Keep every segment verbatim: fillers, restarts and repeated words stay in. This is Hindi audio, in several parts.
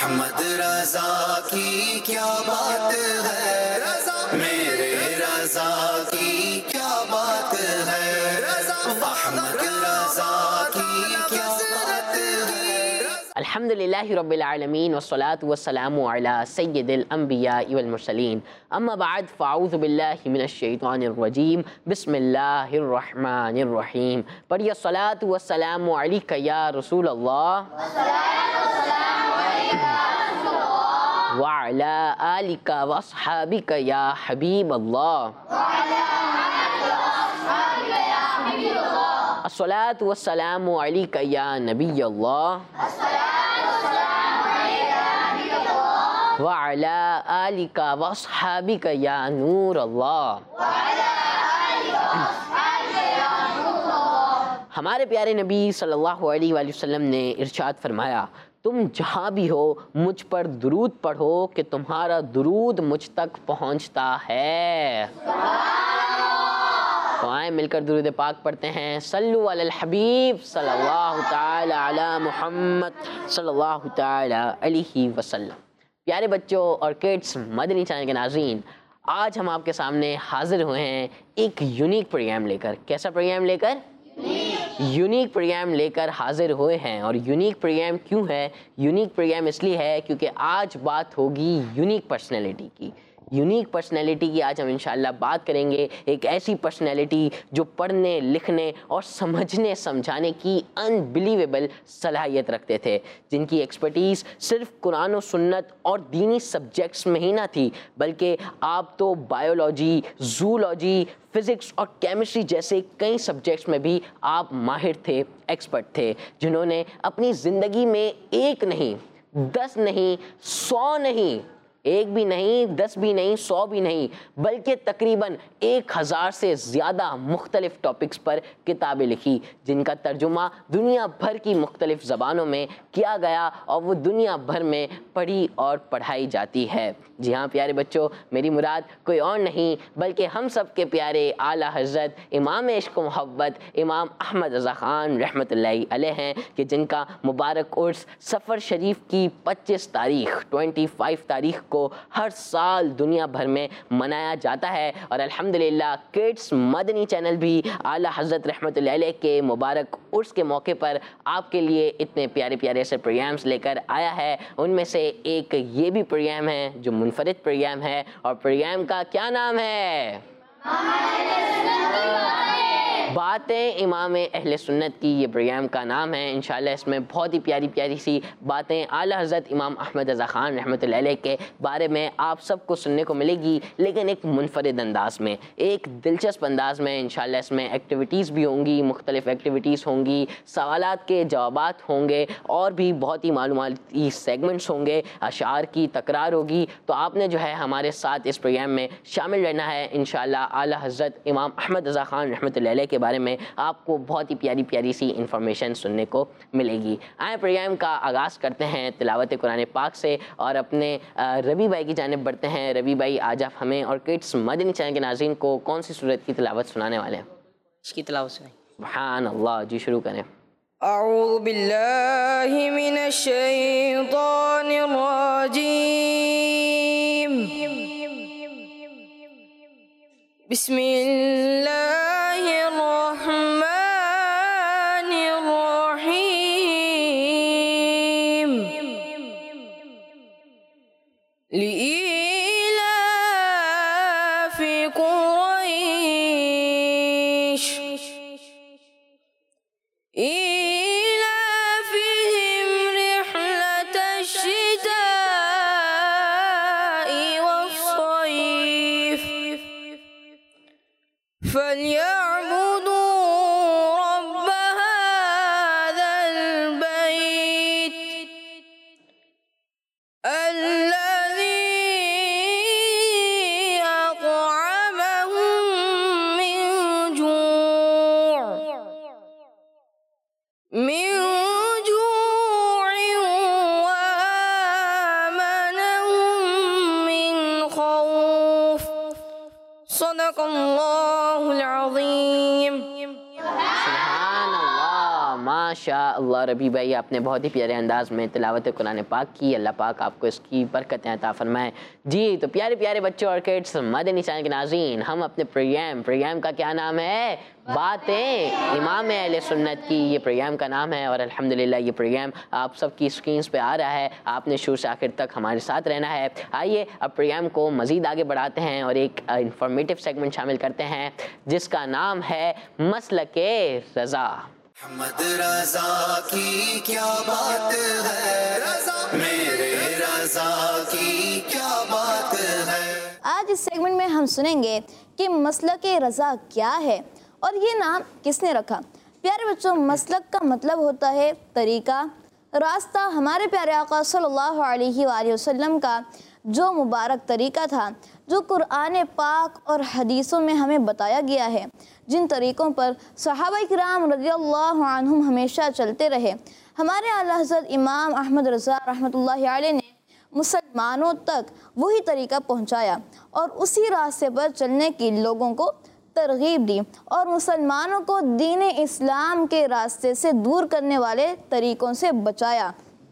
अहमद रजा की क्या बात है, मेरे रजा की क्या बात है, अहमद रजा की क्या बात है। अल्हम्दुलिल्लाहि रब्बिल आलमीन वस्सलातु वस्सलामु अला सय्यिदिल अंबिया वल मुरसलीन अम्मा बाद फ़अऊज़ु बिल्लाहि मिनश शैतानिर रजीम बिस्मिल्लाहिर रहमानिर रहीम। पढ़िए सलातु वस्सलामु अलैका या रसूल अल्लाह व अला आलिका व अस्हाबिका या हबीब अल्लाह। अस्सलातु वस्सलामु अलैका या नबी अल्लाह व अला आलिका व अस्हाबिका या नूर अल्लाह। हमारे प्यारे नबी सल्लल्लाहु अलैहि वसल्लम ने इरशाद फरमाया, तुम जहाँ भी हो मुझ पर दुरूद पढ़ो कि तुम्हारा दुरूद मुझ तक पहुँचता है। तो आए मिलकर दुरूद पाक पढ़ते हैं। सल्लु अलल हबीब सल्लल्लाहु ताला अला मुहम्मद सल्लल्लाहु ताला अलैहि वसल्लम। प्यारे बच्चों और किड्स, मदनी चैनल के नाज़रीन, आज हम आपके सामने हाजिर हुए हैं एक यूनिक प्रोग्राम लेकर। कैसा प्रोग्राम लेकर? यूनिक प्रोग्राम लेकर हाजिर हुए हैं। और यूनिक प्रोग्राम क्यों है? यूनिक प्रोग्राम इसलिए है क्योंकि आज बात होगी यूनिक पर्सनैलिटी की। यूनिक पर्सनैलिटी की आज हम इंशाअल्लाह बात करेंगे। एक ऐसी पर्सनैलिटी जो पढ़ने, लिखने और समझने समझाने की अनबिलीवेबल सलाहियत रखते थे, जिनकी एक्सपर्टीज़ सिर्फ कुरान और सुन्नत और दीनी सब्जेक्ट्स में ही ना थी, बल्कि आप तो बायोलॉजी, जूलॉजी, फिज़िक्स और केमिस्ट्री जैसे कई सब्जेक्ट्स में भी आप माहिर थे, एक्सपर्ट थे, जिन्होंने अपनी ज़िंदगी में एक नहीं, दस नहीं, सौ नहीं, एक भी नहीं, दस भी नहीं, सौ भी नहीं, बल्कि तकरीबन एक हज़ार से ज़्यादा मुख्तलिफ़ टॉपिक्स पर किताबें लिखी, जिनका तर्जुमा दुनिया भर की मुख्तलिफ़ ज़बानों में किया गया और वो दुनिया भर में पढ़ी और पढ़ाई जाती है। जी हाँ प्यारे बच्चों, मेरी मुराद कोई और नहीं बल्कि हम सब के प्यारे आला हज़रत इमाम इश्क़ मोहब्बत इमाम अहमद रज़ा ख़ान रहमतुल्लाहि अलैह हैं, कि जिनका मुबारक उर्स सफ़र शरीफ की पच्चीस तारीख़ पच्चीस तारीख़ को हर साल दुनिया भर में मनाया जाता है। और अल्हम्दुलिल्लाह किड्स मदनी चैनल भी आला हज़रत रहमतुल्लाहि अलैह के मुबारक उर्स के मौके पर आपके लिए इतने प्यारे प्यारे से प्रोग्राम्स लेकर आया है। उनमें से एक ये भी प्रोग्राम है जो मुनफरिद प्रोग्राम है, और प्रोग्राम का क्या नाम है? बातें इमाम अहले सुन्नत की ये प्रोग्राम का नाम है। इंशाअल्लाह इसमें बहुत ही प्यारी प्यारी सी बातें आला हज़रत इमाम अहमद रज़ा ख़ान रहमतुल्लाहि अलैह के बारे में आप सबको सुनने को मिलेगी, लेकिन एक मुनफरिद अंदाज़ में, एक दिलचस्प अंदाज़ में। इंशाअल्लाह इसमें एक्टिविटीज़ भी होंगी, मुख्तलिफ़ एक्टिविटीज़ होंगी, सवालात के जवाबात होंगे और भी बहुत ही मालूमाती सेगमेंट्स होंगे, अशार की तकरार होगी। तो आपने जो है हमारे साथ इस प्रोग्राम में शामिल रहना है। इंशाअल्लाह आला हज़रत इमाम अहमद रज़ा ख़ान रहमतुल्लाहि अलैह के बारे में आपको बहुत ही प्यारी प्यारी सी इंफॉर्मेशन सुनने को मिलेगी। आए प्रोग्राम का आगाज़ करते हैं तिलावत कुरान पाक से और अपने रवि भाई की जानिब बढ़ते हैं। रवि भाई, आज आप हमें और किड्स मदनी चैनल के नाज़रीन को कौन सी सूरत की तिलावत सुनाने वाले हैं? इसकी तिलावत सुनाइए। सुभान अल्लाह। जी शुरू करें। अऊज़ु बिल्लाहि मिनश शैतानिर रजीम, बिस्मिल्लाहिर रहमानिर रहीम। लिइलाफि कुरैश इलाफिहिम रिह्लतश शिताइ वस्सैफ फलयअबुदू रब्ब हाज़ल बैत अल्लज़ी अतअमहुम मिन जूअ मिन जूअ व आमनहुम मिन खौफ। सदक़ल्लाहुल अज़ीम। सुभान अल्लाह, माशा अल्लाह रबी भाई, आपने बहुत ही प्यारे अंदाज में तिलावत कुरान पाक की। अल्लाह पाक आपको इसकी बरकतें अता फरमाए। जी तो प्यारे प्यारे बच्चों और किड्स, मदनी चैनल के नाज़रीन, हम अपने प्रोग्राम प्रोग्राम का क्या नाम है? बातें इमाम अहले सुन्नत की, ये प्रोग्राम का नाम है। और अल्हम्दुलिल्लाह ये प्रोग्राम आप सबकी स्क्रीन्स पे आ रहा है। आपने शुरू से आखिर तक हमारे साथ रहना है। आइए अब प्रोग्राम को मज़ीद आगे बढ़ाते हैं और एक इंफॉर्मेटिव सेगमेंट शामिल करते हैं जिसका नाम है मसलके रज़ा। मोहम्मद रज़ा की क्या बात है, रज़ा मेरे रज़ा की क्या बात है। आज इस सेगमेंट में हम सुनेंगे कि मसलके रज़ा क्या है और ये नाम किसने रखा। प्यारे बच्चों, मसलक का मतलब होता है तरीका, रास्ता। हमारे प्यारे आका सल्लल्लाहु अलैहि वसल्लम का जो मुबारक तरीका था, जो कुरान पाक और हदीसों में हमें बताया गया है, जिन तरीक़ों पर सहाबा किराम रज़ियल्लाहु अन्हुम हमेशा चलते रहे। हमारे आला हज़रत इमाम अहमद रज़ा रहमतुल्लाहि अलैह ने मुसलमानों तक वही तरीका पहुंचाया और उसी रास्ते पर चलने की लोगों को तरगीब दी और मुसलमानों को दीन इस्लाम के रास्ते से दूर करने वाले तरीक़ों से बचाया।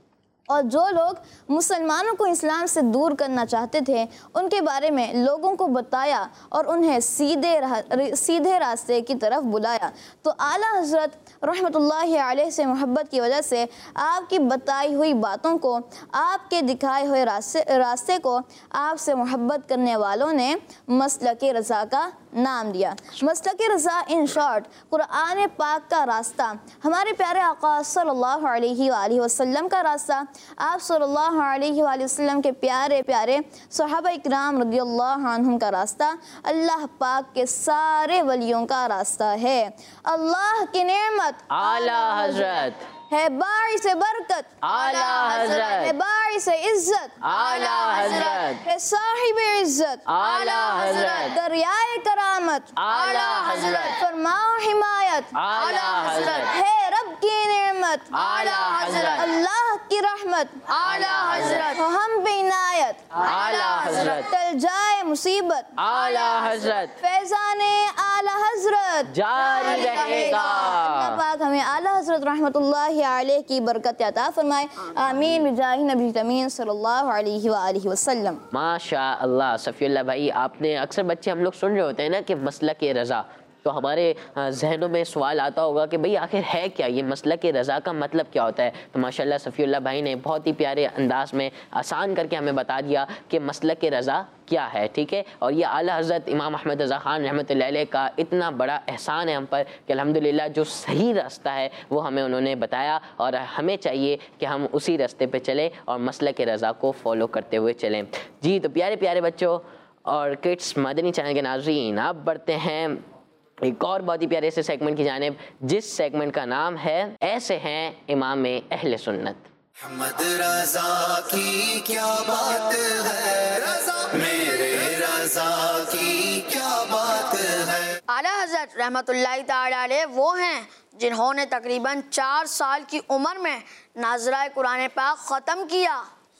और जो लोग मुसलमानों को इस्लाम से दूर करना चाहते थे, उनके बारे में लोगों को बताया और उन्हें सीधे रा, सीधे रास्ते की तरफ बुलाया। तो आला हज़रत रहमतुल्लाहि अलैह से मोहब्बत की वजह से आपकी बताई हुई बातों को, आपके दिखाए हुए रास्ते रास्ते को आपसे मोहब्बत करने वालों ने मसलके रज़ा का नाम दिया। मसलके रज़ा इन शॉर्ट कुरान पाक का रास्ता, हमारे प्यारे आका सल्लल्लाहु अलैहि वसल्लम का रास्ता, आप सल्लल्लाहु अलैहि वसल्लम के प्यारे प्यारे सहाबा इकराम रज़ियल्लाहु अन्हुम का रास्ता, अल्लाह पाक के सारे वलियों का रास्ता है। अल्लाह की नेमत आला हज़रत है, बारिश बरकत आला हज़रत है, बारिश इज्जत आला हज़रत है, साहिब इज्जत आला हज़रत दरियाए करामत आला हज़रत फरमाओ हिमायत आला हज़रत है, रब की नेमत आला हज़रत अल्लाह की रहमत आला हज़रत हम पे इनायत आला हज़रत टल जाए मुसीबत आला हज़रत फैज़ाने आला हज़रत जारी रहेगा। अल्लाह पाक हमें आला हज़रत रहमतुल्लाहि अलैह की बरकत अता फरमाए। आमीन बिजाहि नबी अमीन सल्लल्लाहु अलैहि वआलिहि वसल्लम। माशा अल्लाह। सफ़ीउल्लाह भाई, आपने अक्सर बच्चे हम लोग सुन रहे होते हैं ना कि मसलके रज़ा, तो हमारे जहनों में सवाल आता होगा कि भाई आखिर है क्या ये मसलके रज़ा का मतलब क्या होता है। तो माशाल्लाह सफ़ीउल्लाह भाई ने बहुत ही प्यारे अंदाज में आसान करके हमें बता दिया कि मसलके रज़ा क्या है। ठीक है, और ये आला हज़रत इमाम अहमद रज़ा ख़ान रहमतुल्लाह अलैह का इतना बड़ा एहसान है हम पर कि अल्हम्दुलिल्लाह जो सही रास्ता है वो हमें उन्होंने बताया और हमें चाहिए कि हम उसी रास्ते पे चलें और मसलके रज़ा को फॉलो करते हुए चलें। जी तो प्यारे प्यारे बच्चों और किड्स मदनी चैनल के नाज़रीन, अब बढ़ते हैं एक और बहुत ही प्यारे से सेगमेंट की जानिब, जिस सेगमेंट का नाम है ऐसे हैं इमाम अहले सुन्नत। मोहम्मद रज़ा की क्या बात है, रज़ा मेरे रज़ा की क्या बात है। आला हज़रत रहमतुल्लाहि ताला अलैह वो हैं जिन्होंने तकरीबन चार साल की उम्र में नाज़राए कुरान पाक ख़त्म किया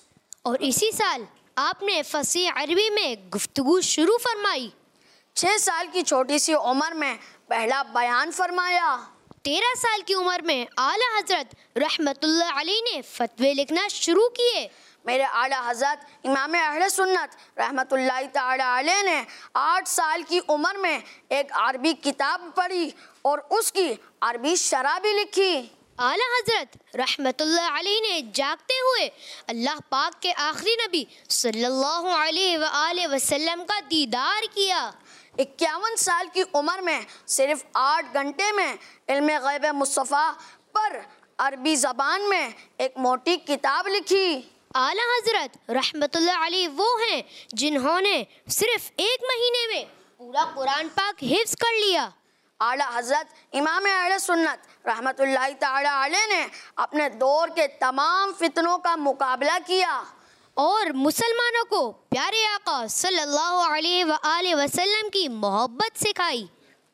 और इसी साल आपने फ़सीह अरबी में गुफ्तगू शुरू फरमाई। छः साल की छोटी सी उम्र में पहला बयान फरमाया। तेरह साल की उम्र में आला हज़रत रहमतुल्लाह अलैह ने फतवे लिखना शुरू किए। मेरे आला हज़रत इमाम अहले सुन्नत रहमतुल्लाहि ताला अलैह ने आठ साल की उम्र में एक अरबी किताब पढ़ी और उसकी अरबी शरह भी लिखी। आला हज़रत रहमतुल्लाह अलैह ने जागते हुए अल्लाह पाक के आखिरी नबी सल्लल्लाहु अलैहि वसल्लम का दीदार किया। इक्यावन साल की उम्र में सिर्फ आठ घंटे में इल्म गैब मुस्तफ़ा पर अरबी ज़बान में एक मोटी किताब लिखी। आला हज़रत रहमतुल्लाह अलैह वो हैं जिन्होंने सिर्फ एक महीने में पूरा कुरान पाक हिफ्ज़ कर लिया। आला हज़रत इमाम अहले सुन्नत रहमतुल्लाहि ताला अलैह ने अपने दौर के तमाम फितनों का मुकाबला किया और मुसलमानों को प्यारे आका सल्लल्लाहु अलैहि वसल्लम की मोहब्बत सिखाई।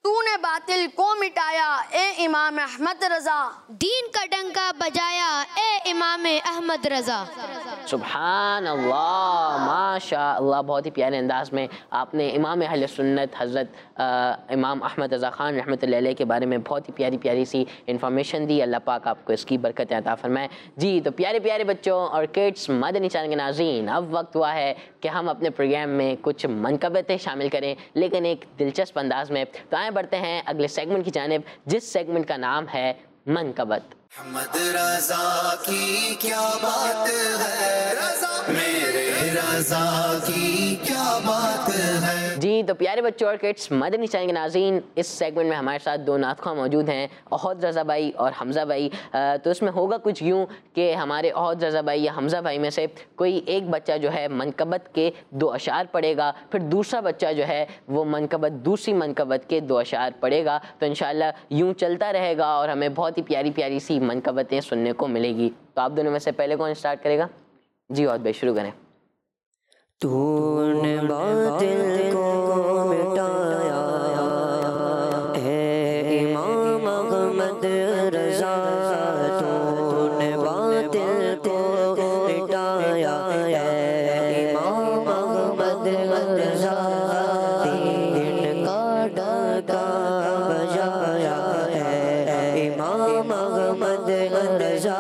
तूने बातिल को मिटाया ए इमाम अहमद रजा। दीन का डंका बजाया ए इमाम अहमद रजा। सुभान अल्लाह, माशा अल्लाह, बहुत ही प्यारे अंदाज में आपने इमाम अहले सुन्नत हज़रत इमाम अहमद रज़ा ख़ान रहमतुल्लाह अलैह के बारे में बहुत ही प्यारी प्यारी सी इन्फॉर्मेशन दी। अल्लाह पाक आपको इसकी बरकत अता फरमाए। जी तो प्यारे प्यारे बच्चों और किड्स, मदनी चैनल के नाज़रीन, अब वक्त हुआ है कि हम अपने प्रोग्राम में कुछ मनकबतें शामिल करें, लेकिन एक दिलचस्प अंदाज में। तो आए बढ़ते हैं अगले सेगमेंट की जानिब, जिस सेगमेंट का नाम है मनकबत। अहमद रजा की क्या बात है, रजा मेरे रजा की क्या बात है। जी तो प्यारे बच्चों और किड्स, मदनी चैनल के नाज़रीन, इस सेगमेंट में हमारे साथ दो नातख़्वाह मौजूद हैं, ओहद रज़ा भाई और हमज़ा भाई। तो इसमें होगा कुछ यूँ कि हमारे ओहद रज़ा भाई या हमज़ा भाई में से कोई एक बच्चा जो है मनकबत के दो अशार पढ़ेगा, फिर दूसरा बच्चा जो है वो मनकबत दूसरी मनकबत के दो अशार पढ़ेगा। तो इंशाअल्लाह यूँ चलता रहेगा और हमें बहुत ही प्यारी प्यारी सी मनकबतें सुनने को मिलेगी। तो आप दोनों में से पहले कौन स्टार्ट करेगा? जी ओहद भाई शुरू करें। तूने बातिल को मिटाया है इमाम अहमद रजा, तूने बातिल को मिटाया है इमाम अहमद रजा, दीन का डंका बजाया है इमाम अहमद रजा।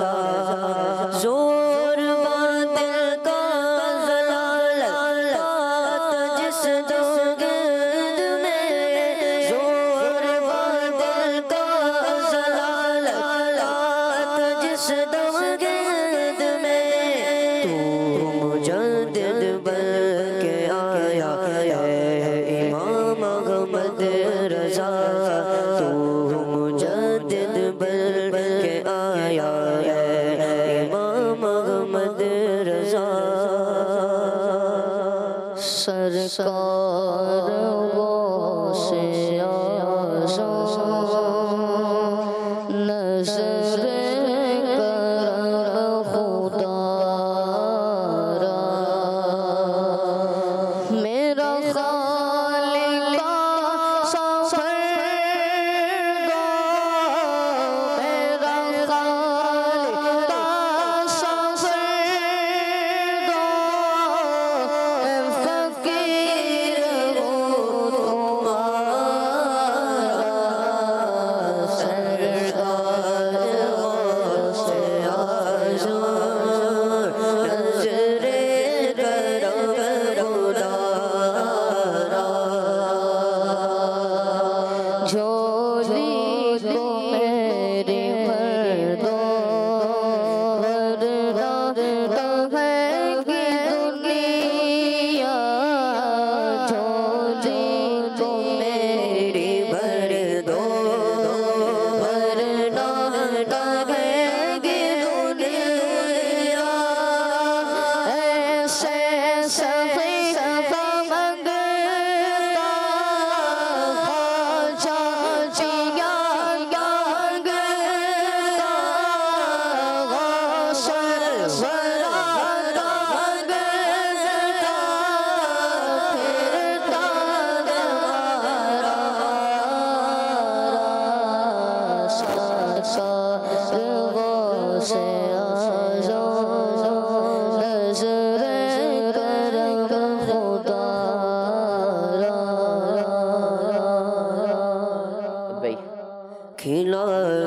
खिला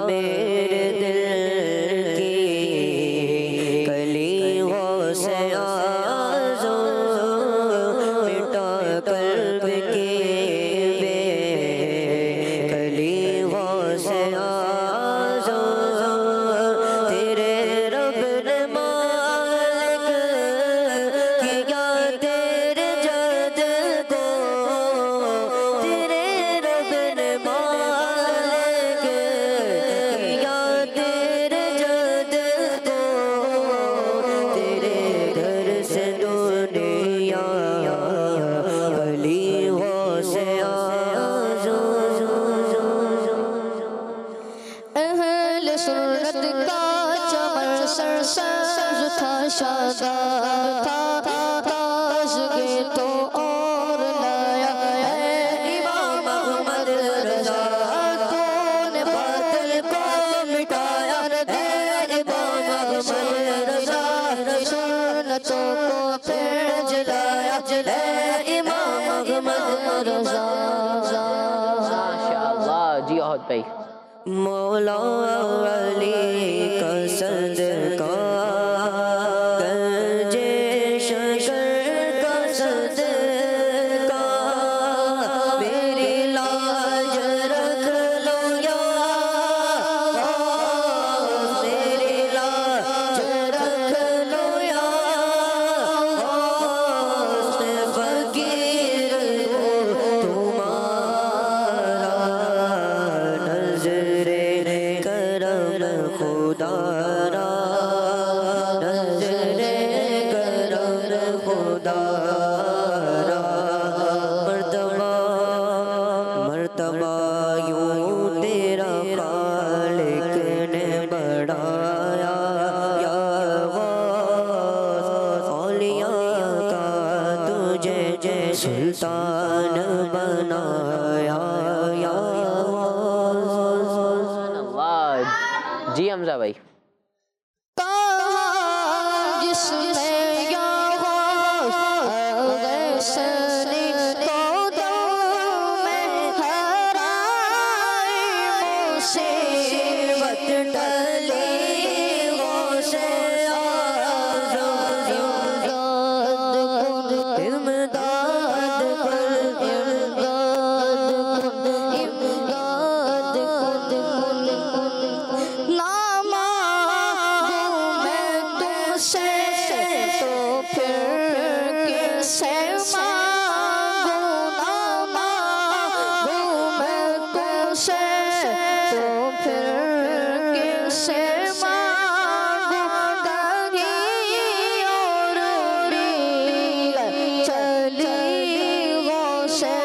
मेरे दिल की कलियों से आज़ो, मिटा कल्ब की बेकलियों से आज़ो, तेरे रब ने मालिक किया तेरे जद को, तेरे रब ने मालिक किया तेरे जद को, तेरे घर से दुनिया गलियों से आज़ो। अहले सुन्नत का चमन सरसब्ज़ था, शादाब था, ताज़गी तो और लाया है इमाम अहमद सुन्नतों को फिर जलाया जलाया इमाम अहमद रज़ा। माशाअल्लाह जी औहद भाई। मौला अली का सदका गंजे शकर का सदका मेरी लाज रख लो या मेरी लाज रख लो या फकीर तुम्हारा नजरे करम खुदारा नजरे करम खुदारा मर्तबा मर्तबा यूं तेरा खालिक ने बढ़ाया या वास औलिया का तुझे जय सुल्तान बनाया या अल्लाह जी हमजा भाई। जिसमें सनी को दो में हराए मुसीबत डली वो से इमदाद कुल इमदाद कुल इमदाद कुल ना मांगूं मैं तुमसे तो फिर किससे मांगूं, ना मांगूं मैं तुमसे तो फिर किससे मांगूं। कहीं और उड़ी चली वो से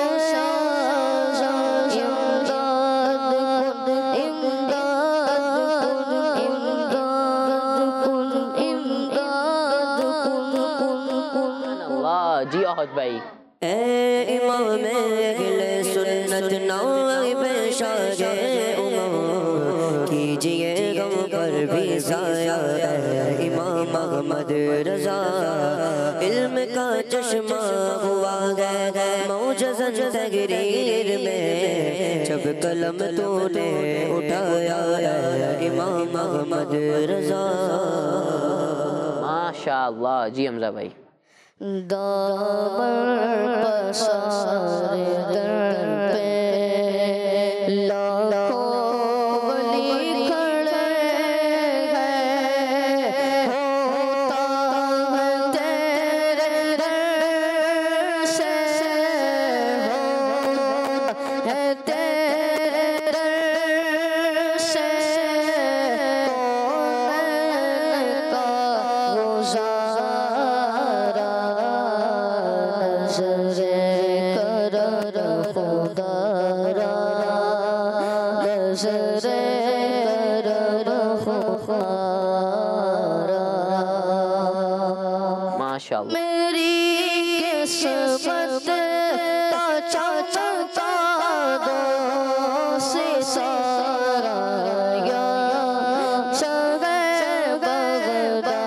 इमदाद कुल इमदाद कुल इमदाद कुल इमदाद कुल अल्लाह जी औहद भाई। ए इमाम अहले सुन्नत नाइब शागे उमम कीजिए गम पर भी ज़ाया है इमाम अहमद रज़ा। इल्म का चश्मा हुआ गए मौजज़न तहरीर में जब कलम तूने उठाया है इमाम अहमद रज़ा। माशाअल्लाह जी हमजा भाई। दामन पसारे दर पे लाखों वली खड़े हैं, होता है तेरे दर से होता है तेरे दर से कौन का गुज़ारा नज़रे करम खुदारा नज़रे करम खुदारा। माशाअल्लाह मेरी किस्मत का चाचा का दो से सारा या शगे बगदा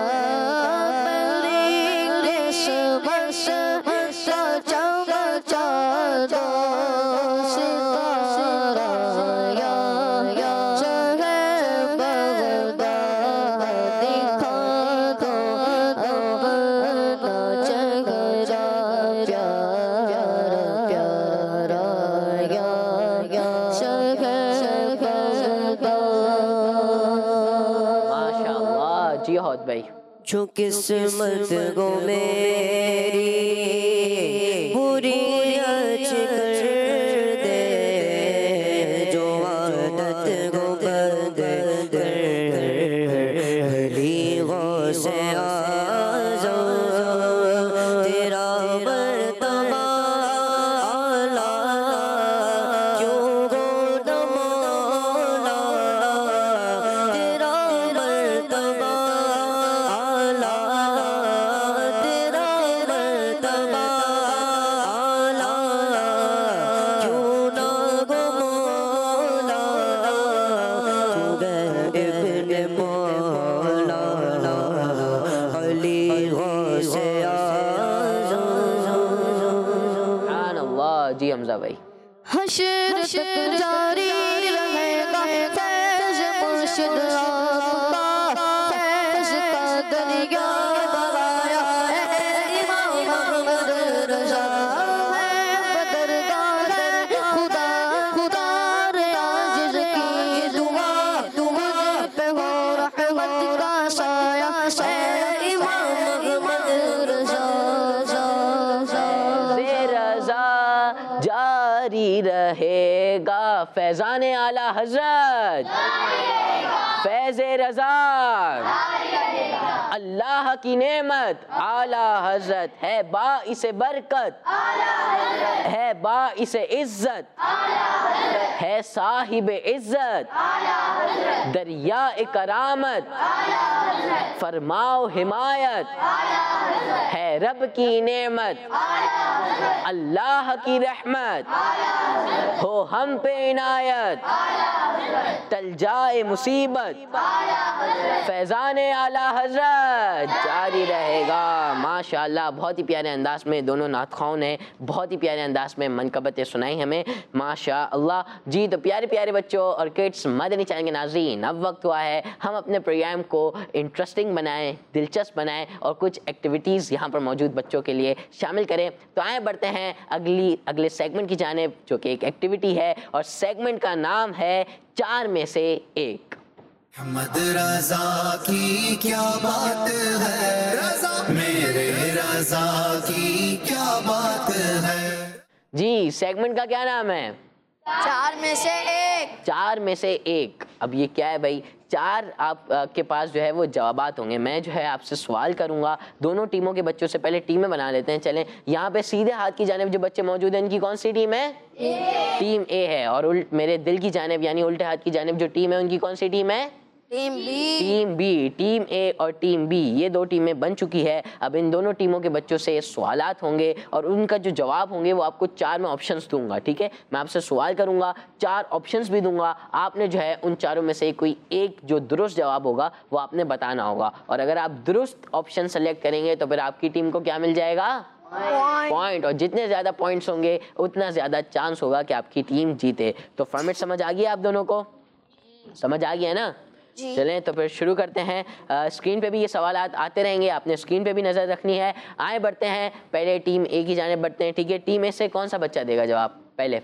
मेरी किस्मत का चाचा दो से सारा या शगे बगदा दिखा दो अपना चेहरा प्यारा प्यारा या शगे बगदा। माशाअल्लाह जी औहद भाई। जो किस्मत को मेरी पूरी अच्छ कर दे, जो आदत को बदल कर ली वो से आज़म तेरा मर्तबा आला क्यों गो न मौला तेरा मर्तबा आला तेरा मर्तबा गौसे आज़म। सुभान अल्लाह। जी हमजा भाई। हश्र तक जारी रहेगा फैज़ मुर्शिद आपका, फैज़ का दरिया बहाया है इमाम अहमद रज़ा, है बदरगाह है खुदा खुदा रे आजिज़ की दुआ, दुआ पे हो रहमत का साया है इमाम अहमद रज़ा। रज़ा जारी रहेगा फैज़ान आला हजरत, फैज़ रज़ा अल्लाह की नेमत आला हजरत है, बाइस बरकत है, बाइस इज्जत है, साहिब इज्जत दरिया करामत, फरमाओ हिमायत है रब की नेमत, अल्लाह की रहमत हो हम पे इनायत, टल जाए मुसीबत फैज़ान आला हजरत जारी रहेगा। माशाअल्लाह, बहुत ही प्यारे अंदाज में दोनों नातख़वाओं ने बहुत ही प्यारे अंदाज में मनकबतें सुनाई हमें, माशाअल्लाह। जी तो प्यारे प्यारे बच्चों और किड्स, मदनी चैनल के नाज़रीन, अब वक्त हुआ है हम अपने प्रोग्राम को इंटरेस्टिंग बनाएं, दिलचस्प बनाएं और कुछ एक्टिविटीज़ यहाँ पर मौजूद बच्चों के लिए शामिल करें। तो आए बढ़ते हैं अगली अगले सेगमेंट की जानिब, जो कि एक एक्टिविटी है और सेगमेंट का नाम है चार में से एक। अहमद रज़ा की क्या बात है, रज़ा मेरे रज़ा की क्या बात है। जी, सेगमेंट का क्या नाम है? चार में से एक। चार में से एक। अब ये क्या है भाई? चार आप आ, के पास जो है वो जवाबात होंगे। मैं जो है आपसे सवाल करूंगा, दोनों टीमों के बच्चों से पहले टीमें बना लेते हैं। चलें, यहाँ पे सीधे हाथ की जानिब जो बच्चे मौजूद हैं, इनकी कौन सी टीम है? ए। टीम ए है। और उल्ट मेरे दिल की जानिब यानी उल्टे हाथ की जानिब जो टीम है, उनकी कौन सी टीम है? Team B. Team B. Team A और टीम बी, ये दो टीमें बन चुकी है। अब इन दोनों टीमों के बच्चों से सवालात होंगे और उनका जो जवाब होंगे वो आपको चार में ऑप्शंस दूंगा, ठीक है? मैं आपसे सवाल करूंगा, चार ऑप्शंस भी दूंगा, आपने जो है उन चारों में से कोई एक जो दुरुस्त जवाब होगा वो आपने बताना होगा। और अगर आप दुरुस्त ऑप्शन सेलेक्ट करेंगे तो फिर आपकी टीम को क्या मिल जाएगा? पॉइंट। और जितने ज्यादा पॉइंट्स होंगे उतना ज्यादा चांस होगा कि आपकी टीम जीते। तो फॉर्मेट समझ आ गया आप दोनों को? समझ आ गया ना? चलें तो फिर शुरू करते हैं। आ, स्क्रीन पे भी ये सवाल आते रहेंगे, आपने स्क्रीन पे भी नज़र रखनी है। आए बढ़ते हैं, पहले टीम ए की जानिब बढ़ते हैं, ठीक है? टीम ए से कौन सा बच्चा देगा जवाब? पहले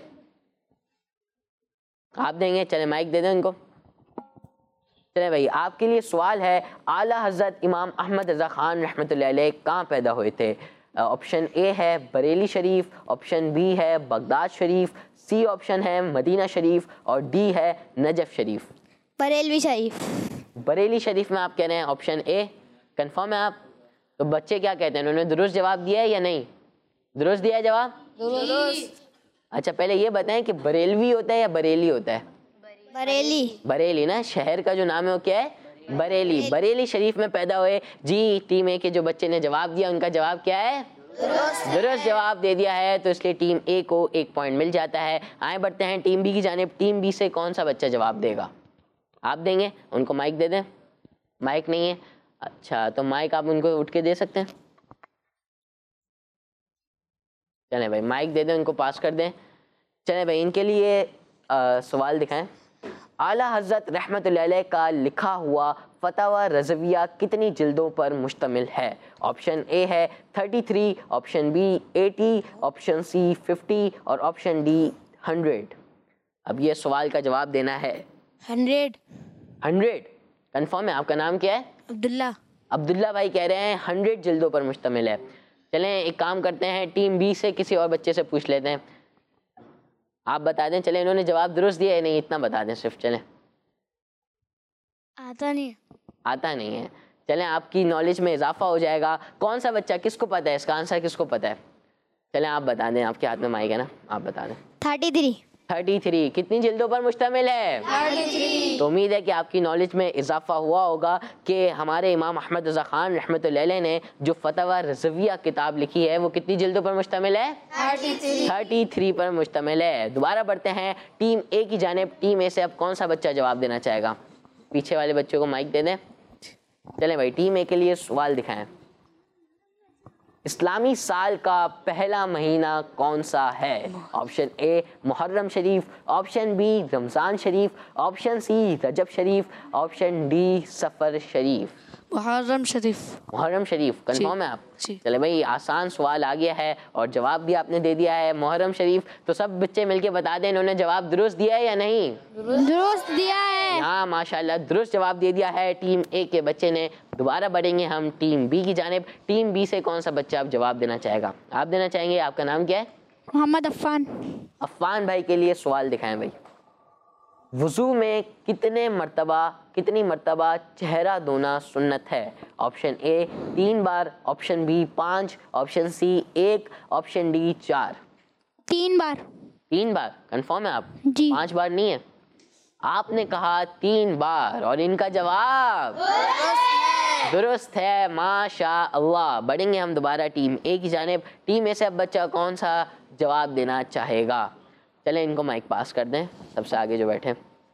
आप देंगे? चले माइक दे दें उनको। चले भाई, आपके लिए सवाल है, आला हज़रत इमाम अहमद रज़ा खान रहमतुल्लाह अलैह कहाँ पैदा हुए थे? ऑप्शन ए है बरेली शरीफ, ऑप्शन बी है बगदाद शरीफ, सी ऑप्शन है मदीना शरीफ और डी है नजफ शरीफ। बरेलवी शरीफ। बरेली शरीफ में आप कह रहे हैं ऑप्शन ए, कंफर्म है आप? तो बच्चे क्या कहते हैं, उन्होंने दुरुस्त जवाब दिया है या नहीं? दुरुस्त दिया है जवाब? दुरुस्त। अच्छा, पहले ये बताएं कि बरेलवी होता है या बरेली होता है? बरेली। बरेली ना, शहर का जो नाम है वो क्या है? बरेली। बरेली शरीफ में पैदा हुए। जी, टीम ए के जो बच्चे ने जवाब दिया उनका जवाब क्या है? दुरुस्त जवाब दे दिया है, तो इसलिए टीम ए को एक पॉइंट मिल जाता है। आए बढ़ते हैं टीम बी की जानिब। टीम बी से कौन सा बच्चा जवाब देगा? आप देंगे? उनको माइक दे दें। माइक नहीं है? अच्छा, तो माइक आप उनको उठ के दे सकते हैं। चलें भाई, माइक दे दें, उनको पास कर दें। चलें भाई, इनके लिए आ, सवाल दिखाएं। आला हज़रत रहमतुल्लाह अलैह का लिखा हुआ फतवा रज़विया कितनी जिल्दों पर मुश्तमिल है? ऑप्शन ए है तैंतीस, ऑप्शन बी अस्सी, ऑप्शन सी पचास और ऑप्शन डी हंड्रेड। अब ये सवाल का जवाब देना है। हंड्रेड। हंड्रेड कंफर्म है? आपका नाम क्या है? अब्दुल्ला। अब्दुल्ला भाई कह रहे हैं हंड्रेड जिल्दों पर मुश्तमिल है। चलें एक काम करते हैं, टीम बी से किसी और बच्चे से पूछ लेते हैं। आप बता दें। चलें, इन्होंने जवाब दुरुस्त दिया है नहीं, इतना बता दें सिर्फ। चलें, आता नहीं। आता नहीं है। चलें, आपकी नॉलेज में इजाफा हो जाएगा। कौन सा बच्चा, किसको पता है इसका आंसर, किसको पता है? चलें आप बता दें, आपके हाथ में माइक है ना, आप बता दें। Thirty three. थर्टी थ्री कितनी जिल्दों पर मुश्तमिल है? Thirty three. तो उम्मीद है कि आपकी नॉलेज में इजाफा हुआ होगा कि हमारे इमाम अहमद रज़ा खान रहमतुल्लाह अलैह ने जो फतवा रज़विया किताब लिखी है वो कितनी जिल्दों पर मुश्तमिल है? Thirty three. थर्टी थ्री पर मुश्तमिल है। दोबारा बढ़ते हैं टीम ए की जानिब। टीम ए से अब कौन सा बच्चा जवाब देना चाहेगा? पीछे वाले बच्चों को माइक दे दें। चलें भाई, टीम ए के लिए सवाल दिखाएं। इस्लामी साल का पहला महीना कौन सा है? Option A Muharram Sharif, option B Ramzan Sharif, option C Rajab Sharif, option D Safar Sharif. Muharram Sharif. Muharram Sharif confirm है आप? चले भाई, आसान सवाल आ गया है और जवाब भी आपने दे दिया है मुहर्रम शरीफ। तो सब बच्चे मिलके बता दें इन्होंने जवाब दुरुस्त दिया है या नहीं? दुरुस्त दिया है। हाँ माशाल्लाह, दुरुस्त जवाब दे दिया है टीम ए के बच्चे ने। दोबारा बढ़ेंगे हम टीम बी की जानिब। टीम बी से कौन सा बच्चा आप जवाब देना चाहेगा? आप देना चाहेंगे, आपका नाम क्या है? मोहम्मद अफ़ान। अफ़ान भाई के लिए सवाल दिखाएं भाई। वुज़ू में कितने मर्तबा कितनी मर्तबा चेहरा धोना सुन्नत है? ऑप्शन ए तीन बार, ऑप्शन बी पाँच, ऑप्शन सी एक, ऑप्शन डी चार। तीन बार। तीन बार कंफर्म है आप? जी। पाँच बार नहीं है? आपने कहा तीन बार और इनका जवाब दुरुस्त है माशा अल्लाह। बढ़ेंगे हम दोबारा टीम ए की जानिब। टीम ए से अब बच्चा कौन सा जवाब देना चाहेगा? चलें इनको माइक पास कर दें, सबसे आगे जो बैठे।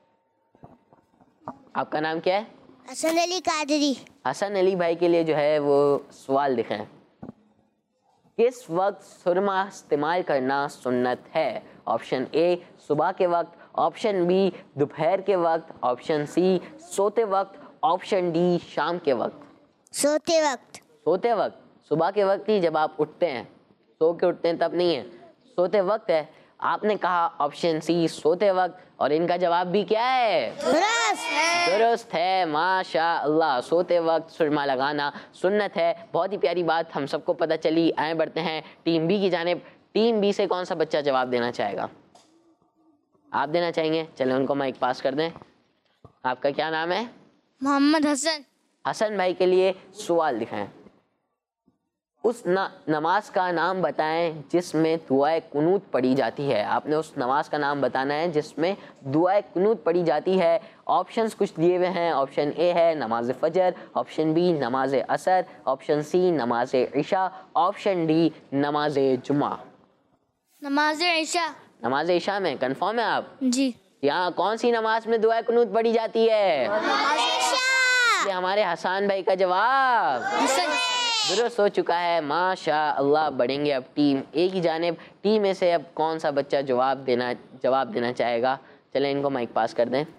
आपका नाम क्या है? हसन अली कादरी। हसन अली भाई के लिए जो है वो सवाल दिखाएं। किस वक्त सुरमा इस्तेमाल करना सुन्नत है? ऑप्शन ए सुबह के वक्त, ऑप्शन बी दोपहर के वक्त, ऑप्शन सी सोते वक्त, ऑप्शन डी शाम के वक्त। सोते वक्त। सोते वक्त? सुबह के वक्त ही, जब आप उठते हैं, सो के उठते हैं तब नहीं है, सोते वक्त है। आपने कहा ऑप्शन सी सोते वक्त और इनका जवाब भी क्या है? दुरुस्त है। दुरुस्त है माशा अल्लाह। सोते वक्त सुरमा लगाना सुन्नत है। बहुत ही प्यारी बात हम सबको पता चली। आए बढ़ते हैं टीम बी की जानिब। टीम बी से कौन सा बच्चा जवाब देना चाहेगा? आप देना चाहेंगे? चलें उनको माइक पास कर दें। आपका क्या नाम है? मोहम्मद हसन। हसन भाई के लिए सवाल दिखाएं। उस न, नमाज का नाम बताएं जिसमें दुआए कुनूत पढ़ी जाती है। आपने उस नमाज का नाम बताना है जिसमें दुआए कुनूत पढ़ी जाती है। ऑप्शंस कुछ दिए हुए हैं। ऑप्शन ए है नमाज फजर, ऑप्शन बी नमाज असर, ऑप्शन सी नमाज इशा, ऑप्शन डी नमाज जुमा। नमाज इशा। नमाज इशा में कंफर्म है आप? जी। यहाँ कौन सी नमाज में दुआए कुनूत पढ़ी जाती है? नमाज इशा। ये हमारे हसन भाई का जवाब दुरुस्त हो चुका है माशा अल्लाह। बढ़ेंगे अब टीम ए की जानिब। टीम ए से अब कौन सा बच्चा जवाब देना जवाब देना चाहेगा? चलें इनको माइक पास कर दें।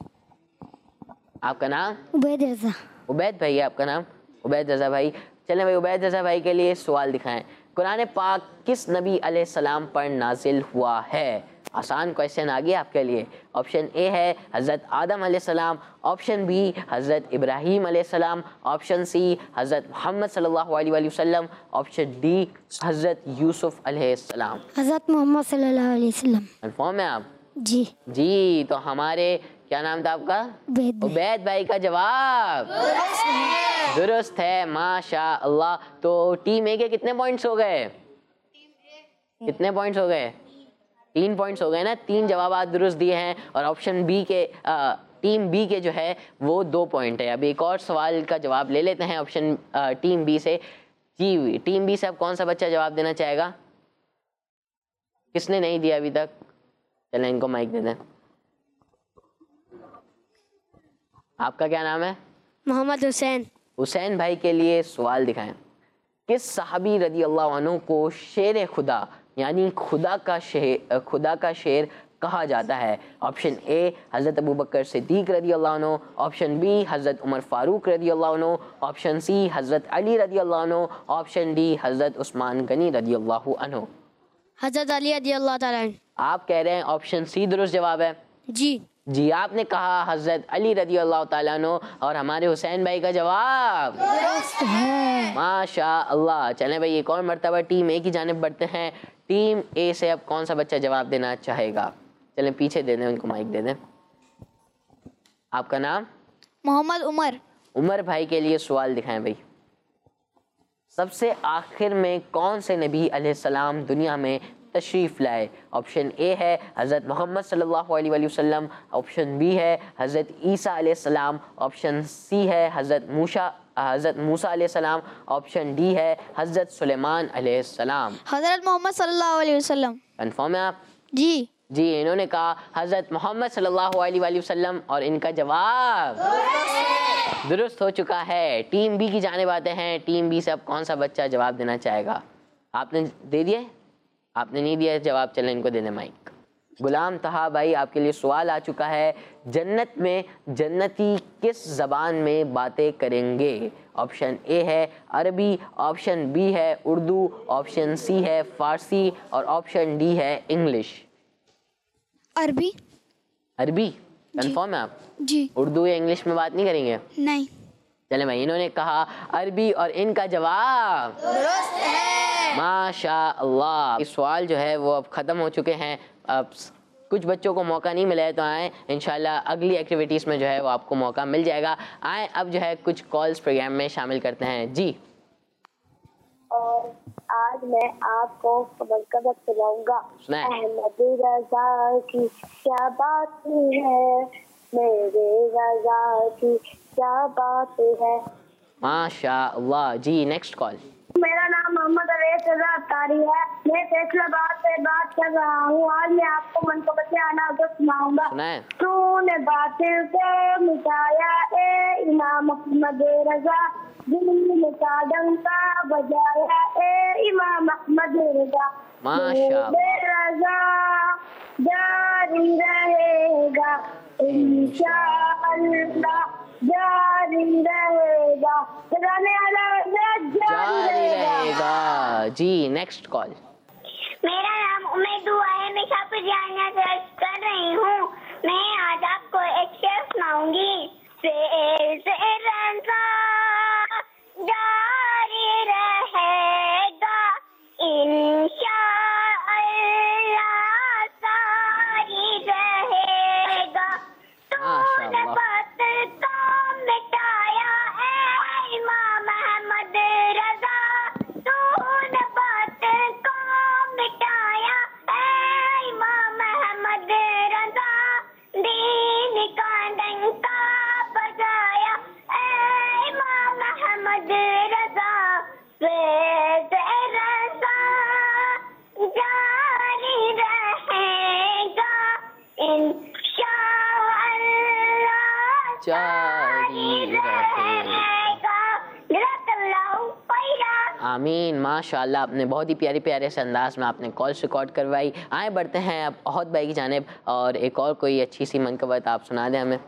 आपका नाम? उबैद रज़ा। उबैद भाई, आपका नाम? उबैद रज़ा भाई। चलें भाई, उबैद रज़ा भाई के लिए सवाल दिखाएं। कुरान पाक किस नबी अलैहिस्सलाम पर नाजिल हुआ है? आसान क्वेश्चन आ गया आपके लिए। ऑप्शन ए है हज़रत आदम अलैहिस्सलाम, ऑप्शन बी हज़रत इब्राहीम अलैहिस्सलाम, ऑप्शन सी हज़रत मोहम्मद सल्लल्लाहु अलैहि वसल्लम, ऑप्शन डी हज़रत यूसुफ अलैहिस्सलाम। हज़रत मोहम्मद सल्लल्लाहु अलैहि वसल्लम। कंफर्म है आप? जी। जी। तो हमारे क्या नाम था आपका? उबैद। उबैद भाई का जवाब दुरुस्त है माशा अल्लाह। तो टीम ए के कितने पॉइंट्स हो गए? कितने पॉइंट्स हो गए? तीन पॉइंट्स हो गए ना। तीन जवाब दुरुस्त दिए हैं और ऑप्शन बी के आ, टीम बी के जो है वो दो पॉइंट है। अब एक और सवाल का जवाब ले लेते हैं ऑप्शन टीम बी से। जी, टीम बी से अब कौन सा बच्चा जवाब देना चाहेगा? किसने नहीं दिया अभी तक? चलें इनको माइक दे दें। आपका क्या नाम है? मोहम्मद हुसैन। हुसैन भाई के लिए सवाल दिखाएं। किस सहाबी रदी अल्लाह अन्हु को शेर खुदा यानी खुदा का शेर खुदा का शेर कहा जाता है? ऑप्शन ए हज़रत अबू बकर सिद्दीक रदी अल्लाह अन्हु, ऑप्शन बी हज़रत उमर फारूक रदी अल्लाह अन्हु, ऑप्शन सी हज़रत अली रदी अल्लाह अन्हु, ऑप्शन डी हज़रत उस्मान गनी रदी अल्लाह अन्हु। हज़रत अली रदी अल्लाह ताला अन्हु। आप कह रहे हैं ऑप्शन सी दुरुस्त जवाब है? जी। जी, आपने कहा हज़रत अली रदी अल्लाह ताला अन्हु और हमारे हुसैन भाई का जवाब है माशा अल्लाह। चलें भाई, एक और मरतबा टीम ए की जानिब बढ़ते हैं। टीम ए से अब कौन सा बच्चा जवाब देना चाहेगा? चलें पीछे दे दें, उनको माइक दे दें। आपका नाम? मोहम्मद उमर। उमर भाई के लिए सवाल दिखाएं भाई। सबसे आखिर में कौन से नबी अलैहिस्सलाम दुनिया में तशरीफ़ लाए? ऑप्शन ए है हज़रत मोहम्मद सल्लल्लाहु अलैहि वसल्लम, ऑप्शन बी है हज़रत ईसा अलैहिस्सलाम, ऑप्शन सी है हज़रत मूसा हज़रत मूसा अलैहिस्सलाम, ऑप्शन डी है हज़रत सुलेमान अलैहिस्सलाम। हज़रत मोहम्मद सल्लल्लाहु अलैहि वसल्लम। कंफर्म है आप? जी। जी, इन्होंने कहा हज़रत मोहम्मद सल्लल्लाहु अलैहि वसल्लम और इनका जवाब दुरुस्त हो चुका है। टीम बी की जानिब आते हैं। टीम बी से अब कौन सा बच्चा जवाब देना चाहेगा? आपने दे दिया? आपने नहीं दिया जवाब, चलें इनको देने माइक। गुलाम तहा भाई, आपके लिए सवाल आ चुका है। जन्नत में जन्नती किस ज़बान में बातें करेंगे? ऑप्शन ए है अरबी, ऑप्शन बी है उर्दू, ऑप्शन सी है फ़ारसी और ऑप्शन डी है इंग्लिश। अरबी। अरबी कंफर्म है आप? जी। उर्दू या इंग्लिश में बात नहीं करेंगे? नहीं। चले भाई, इन्होंने कहा अरबी और इनका जवाब दुरुस्त है। माशा अल्लाह। इस सवाल जो है वो अब ख़त्म हो चुके हैं। अब कुछ बच्चों को मौका नहीं मिला है, तो आए इंशाल्लाह अगली एक्टिविटीज़ में जो है वो आपको मौका मिल जाएगा। आए अब जो है कुछ कॉल्स प्रोग्राम में शामिल करते हैं जी। और आज मैं आपको खबर का वक्त सुनाऊंगा। सुनाएं। अहमद रजा की क्या बात है, मेरे रजा की क्या बात है। माशा अल्लाह जी। Next call. मेरा नाम मोहम्मद अवैस रजा अत्तारी है। मैं फैसलाबाद से बात कर रहा हूँ। आज मैं आपको मनकबत आना को सुनाऊंगा। सुनाएं। तूने बातिल को मिटाया ए इमाम अहमद रजा, दिल का डंका बजाया ए इमाम अहमद रजा। माशाअल्लाह। रजा जारी रहेगा इंशाअल्लाह, जारी रहेगा, जारी रहेगा जी। Next call. मेरा नाम उमेद हुआ है, मैं शाहपुर जानिया से कर रही हूँ। मैं आज आपको एक शेर सुनाऊंगी। से से रज़ा जारी रहेगा इंशाअल्लाह, जारी रहेगा। तूने बात को मिटाया ए इमाम अहमद रजा, तूने बात को मिटाया ए इमाम अहमद रजा, दीन का डंका बजाया ए इमाम अहमद रजा। फैज़ रज़ा जारी रहेगा इंशाअल्लाह, जारी रहेगा। आमीन। माशाअल्लाह, आपने बहुत ही प्यारे प्यारे से अंदाज में आपने कॉल रिकॉर्ड करवाई। आए बढ़ते हैं अब अहद भाई की जानिब और एक और कोई अच्छी सी मनकबत आप सुना दें हमें।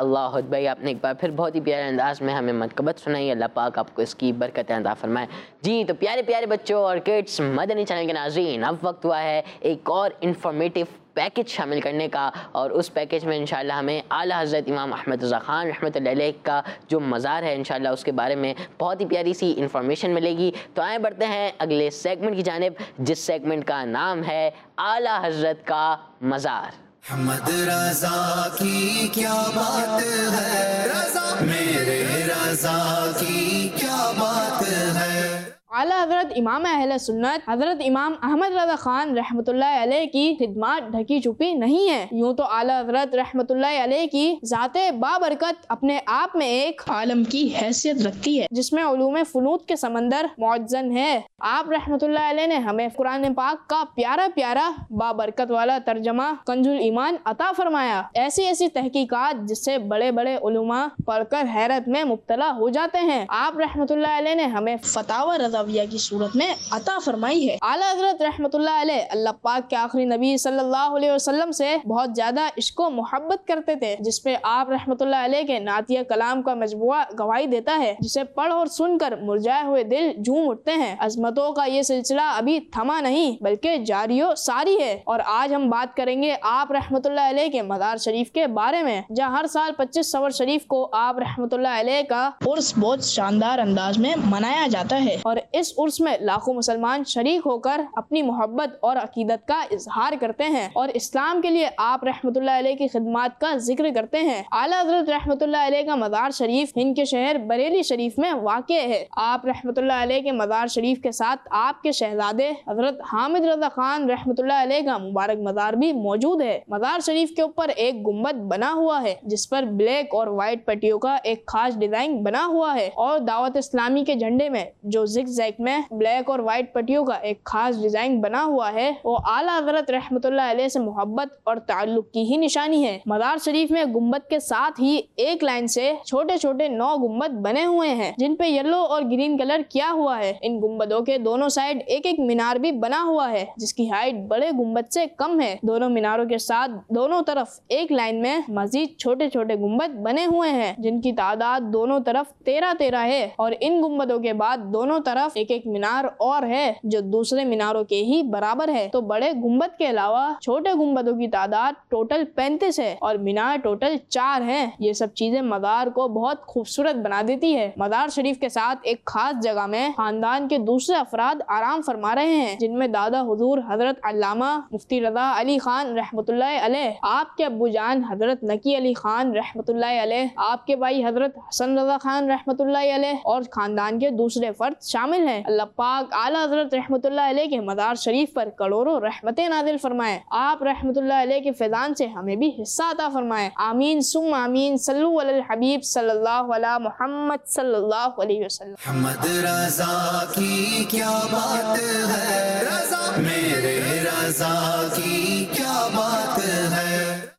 अल्लाह भाई, आपने एक बार फिर बहुत ही प्यारे अंदाज में हमें मनकबत सुनाई। अल्लाह पाक आपको इसकी बरकत अता फरमाए। जी तो प्यारे प्यारे बच्चों और किड्स, मदनी चैनल के नाज़रीन, अब वक्त हुआ है एक और इन्फॉर्मेटिव पैकेज शामिल करने का, और उस पैकेज में इंशाल्लाह हमें आला हज़रत इमाम अहमद रज़ा ख़ान रहमतुल्लाह अलैह का जो मज़ार है इंशाल्लाह उसके बारे में बहुत ही प्यारी सी इन्फॉर्मेशन मिलेगी। तो आए बढ़ते हैं अगले सेगमेंट की जानिब, जिस सेगमेंट का नाम है आला हज़रत का मज़ार। अहमद रज़ा की क्या बात है, रज़ा मेरे रज़ा की क्या बात है। आला हज़रत इमाम अहले सुन्नत हज़रत इमाम अहमद रज़ा ख़ान रहमतुल्लाह अलैह की खिदमत ढकी छुपी नहीं है। यूँ तो आला हज़रत रहमतुल्लाह अलैह की ज़ाते बाबरकत अपने आप में एक आलम की हैसियत रखती है, जिसमें उलूम फ़ुनून के समंदर मौजन है। आप रहमतुल्लाह अलैह ने हमें कुरान पाक का प्यारा प्यारा बाबरकत वाला तर्जमा कंजुल ईमान अता फरमाया। ऐसी ऐसी तहकीकात जिससे बड़े बड़े उलमा पढ़कर हैरत में मुब्तला हो जाते हैं, आप रहमतुल्लाह अलैह ने हमें फतावा रज़ाविया की सूरत में अता फरमाई है। आला हज़रत रहमतुल्लाह अलैह अल्लाह पाक के आखिरी नबी सल्लल्लाहु अलैहि वसल्लम से बहुत ज्यादा इश्क व मोहब्बत करते थे, जिसपे आप रहमतुल्लाह अलैह के नातिया कलाम का मजमुआ गवाही देता है, जिसे पढ़ और सुनकर मुरझाए हुए दिल झूम उठते हैं। अजमतों का ये सिलसिला अभी थमा नहीं बल्कि जारियो सारी है। और आज हम बात करेंगे आप रहमतुल्लाह अलैह के मज़ार शरीफ के बारे में, जहाँ हर साल पच्चीस सवर शरीफ को आप रहमतुल्लाह अलैह का उर्स बहुत शानदार अंदाज में मनाया जाता है। और इस उर्स में लाखों मुसलमान शरीक होकर अपनी मोहब्बत और अकीदत का इजहार करते हैं और इस्लाम के लिए आप रहमतुल्लाह अलैह की खिदमत का जिक्र करते हैं। आला हज़रत रहमतुल्लाह अलैह का मज़ार शरीफ हिंद के शहर बरेली शरीफ में वाक़ है। आप रहमतुल्लाह अलैह के मज़ार शरीफ के साथ आपके शहजादे हज़रत हामिद रज़ा ख़ान रहमतुल्लाह अलैह का मुबारक मज़ार भी मौजूद है। मज़ार शरीफ के ऊपर एक गुम्बद बना हुआ है, जिस पर ब्लैक और वाइट पट्टियों का एक खास डिजाइन बना हुआ है, और दावत इस्लामी के झंडे में जो ज़िगज़ैग में ब्लैक और वाइट पट्टियों का एक खास डिजाइन बना हुआ है, वो आला हज़रत रहमतुल्लाह अलैह से मोहब्बत और ताल्लुक की ही निशानी है। मज़ार शरीफ में गुम्बद के साथ ही एक लाइन से छोटे छोटे नौ गुम्बद बने हुए हैं, जिन पे येलो और ग्रीन कलर किया हुआ है। इन गुम्बदों के दोनों साइड एक एक मीनार भी बना हुआ है, जिसकी हाइट बड़े गुम्बद से कम है। दोनों मीनारों के साथ दोनों तरफ एक लाइन में मजीद छोटे छोटे गुम्बद बने हुए हैं, जिनकी तादाद दोनों तरफ तेरह तेरह है। और इन गुम्बदों के बाद दोनों तरफ एक एक मीनार और है, जो दूसरे मीनारों के ही बराबर है। तो बड़े गुम्बद के अलावा छोटे गुम्बदों की तादाद टोटल पैंतीस है और मीनार टोटल चार है। ये सब चीजें मज़ार को बहुत खूबसूरत बना देती है। मज़ार शरीफ के साथ एक खास जगह में खानदान के दूसरे अफराद आराम फरमा रहे हैं, जिनमें दादा हुजूर हजरत अल्लामा मुफ्ती रज़ा अली खान रहमतुल्लाह अलैह, आपके अब्बू जान हजरत नकी अली खान रहमतुल्लाह अलैह, आपके भाई हजरत हसन रज़ा खान रहमतुल्लाह अलैह और खानदान के दूसरे फर्द शामिल हैं। अल्लाह पाक आला हज़रत रहमतुल्लाह अलैह के मज़ार शरीफ पर करोड़ों रहमतें नाज़िल फरमाए। आप रहमतुल्लाह अलैह के फैज़ान से हमें भी हिस्सा अता फरमाए। आमीन सुम आमीन। सल्लु अलल हबीब सल्लल्लाहु अला मुहम्मद सल्लल्लाहु अलैहि वसल्लम। अहमद रज़ा की क्या बात है, रज़ा मेरे रज़ा की क्या बात है।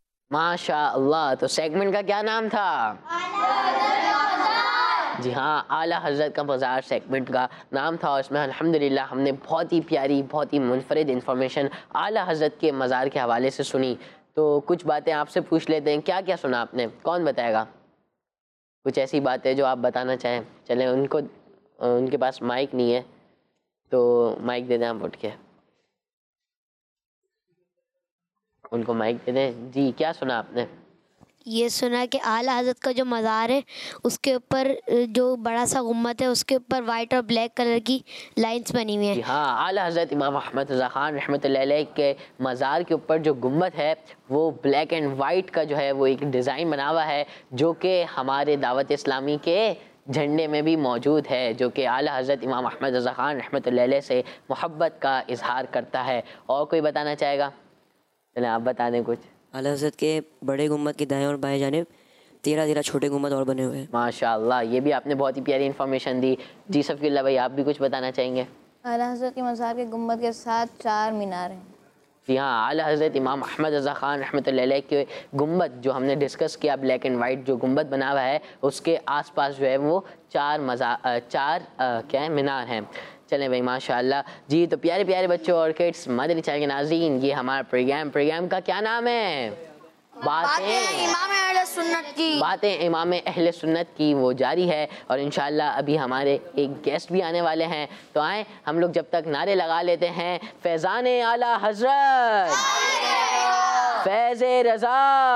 माशा अल्लाह। तो सेगमेंट का क्या नाम था? जी हाँ, आला हज़रत का मज़ार सेगमेंट का नाम था। और इसमें अल्हम्दुलिल्लाह हमने बहुत ही प्यारी, बहुत ही मुनफरिद इंफॉर्मेशन आला हज़रत के मज़ार के हवाले से सुनी। तो कुछ बातें आपसे पूछ लेते हैं, क्या क्या सुना आपने? कौन बताएगा? कुछ ऐसी बात है जो आप बताना चाहें? चलें, उनको उनके पास माइक नहीं है तो माइक दे दें, आप उठ के उनको माइक दे दें। जी, क्या सुना आपने? ये सुना कि आला हज़रत का जो मज़ार है उसके ऊपर जो बड़ा सा गुम्बद है उसके ऊपर वाइट और ब्लैक कलर की लाइंस बनी हुई हैं। हाँ, आला हज़रत इमाम अहमद रज़ा ख़ान रहमतुल्लाह अलैह के मज़ार के ऊपर जो गुम्बद है वो ब्लैक एंड वाइट का जो है वो एक डिज़ाइन बना हुआ है, जो कि हमारे दावत इस्लामी के झंडे में भी मौजूद है, जो कि आला हज़रत इमाम अहमद रज़ा ख़ान रहमतुल्लाह अलैह से मोहब्बत का इजहार करता है। और कोई बताना चाहेगा? चलें, आप बता दें कुछ। आला हज़रत के बड़े गुम्बद की दाएं और बाएं जानिब तेरह तेरह छोटे गुम्बद और बने हुए हैं। माशाअल्लाह, ये भी आपने बहुत ही प्यारी इन्फॉर्मेशन दी। जी सफ़ीउल्लाह भाई, आप भी कुछ बताना चाहेंगे? आला हज़रत के मज़ार के गुम्बद के साथ चार मीनार हैं। जी हाँ, आला हज़रत इमाम अहमद रज़ा ख़ान रहमतुल्लाह अलैह के गुम्बद जो हमने डिस्कस किया, ब्लैक एंड वाइट जो गुम्बद बना हुआ है, उसके आसपास जो है वो चार मज़ा चार आ, क्या है मीनार हैं। चलें भाई, माशाअल्लाह। जी तो प्यारे प्यारे बच्चों और किड्स, मदनी चैनल के नाज़रीन, ये हमारा प्रोग्राम प्रोग्राम का क्या नाम है? बातें इमाम अहले सुन्नत की बातें इमाम अहले सुन्नत की वो जारी है। और इंशाअल्लाह अभी हमारे एक गेस्ट भी आने वाले हैं, तो आए हम लोग जब तक नारे लगा लेते हैं। फैज़ान आला हजरत, फैज़ रज़ा।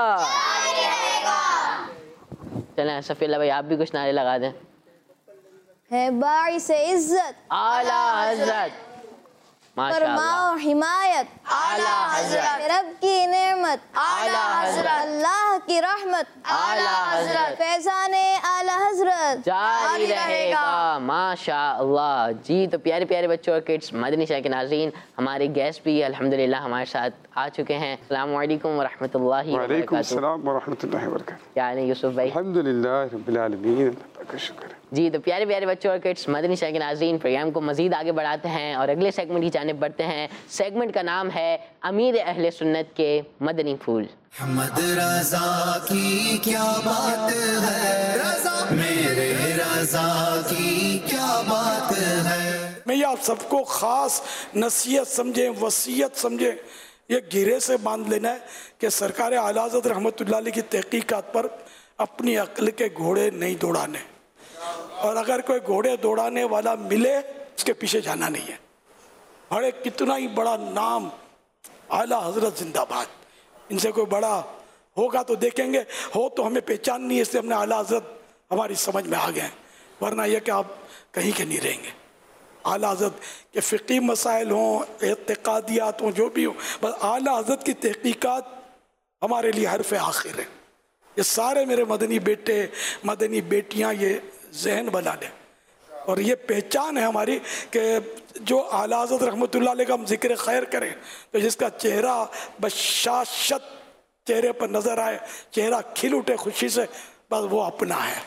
चलें सफ़ीला भाई आप भी कुछ नारे लगा दें। है बाइस इज्जत आला हजरत, फरमाओ हिमायत आला हजरत, रब की नेमत आला हजरत, अल्लाह की रहमत आला हजरत, फैज़ाने आला हजरत जारी रहेगा माशा अल्लाह। जी तो प्यारे प्यारे बच्चों और किड्स, मदनी शहर के नाज़रीन, हमारे गेस्ट भी अल्हम्दुलिल्लाह हमारे साथ आ चुके हैं। अस्सलाम वालेकुम व रहमतुल्लाहि व वालेकुम बरकातुहू। अस्सलाम व रहमतुल्लाहि व बरकातुहू। क्या हाल है यूसुफ भाई? अल्हम्दुलिल्लाह रब्बिल आलमीन, अल्लाह का शुक्र है। जी तो प्यारे प्यारे बच्चों और किड्स, मदनी शहर के नाज़रीन, प्रोग्राम को मज़ीद आगे बढ़ाते हैं और अगले सेगमेंट की जानिब बढ़ते हैं। सेगमेंट का नाम है अमीर अहले सुन्नत के मदनी फूल। अहमद रज़ा की क्या बात है, रज़ा मेरे रज़ा की क्या बात है। मैं ये आप सबको ख़ास नसीहत समझें, वसीयत समझें, ये गिरे से बांध लेना है कि सरकार आला हज़रत रहमतुल्लाह अलैह की तहक़ीक़ात पर अपनी अक्ल के घोड़े नहीं दौड़ाने, और अगर कोई घोड़े दौड़ाने वाला मिले उसके पीछे जाना नहीं है। बड़े कितना ही बड़ा नाम आला हज़रत जिंदाबाद, इनसे कोई बड़ा होगा तो देखेंगे, हो तो हमें पहचान नहीं है, इसलिए हमने आला हज़रत हमारी समझ में आ गए, वरना यह कि आप कहीं के नहीं रहेंगे। आला हज़रत के फ़िक़ी मसाइल हों, एतक़ादियात हों, जो भी हो, बस आला हज़रत की तहक़ीक़ात हमारे लिए हर्फ़ आखिर है। ये सारे मेरे मदनी बेटे मदनी बेटियां ये जहन बना लें, और ये पहचान है हमारी कि जो आला हज़रत रहमतुल्लाह अलैह का हम ज़िक्र खैर करें तो जिसका चेहरा बशाशत चेहरे पर नज़र आए, चेहरा खिल उठे खुशी से, बस वो अपना है।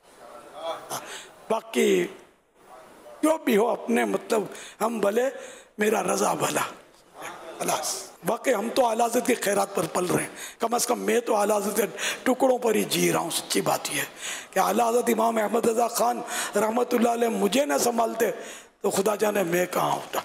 बाकी जो भी हो अपने मतलब हम भले, मेरा रज़ा भला। अलास वाकई हम तो आला हज़रत की खैरात पर पल रहे हैं, कम अज़ कम मैं तो आला हज़रत के टुकड़ों पर ही जी रहा हूँ। सच्ची बात यह है कि आला हज़रत इमाम अहमद रज़ा ख़ान रहमतुल्लाह अलैह मुझे न संभालते तो खुदा जाने मैं कहाँ होता।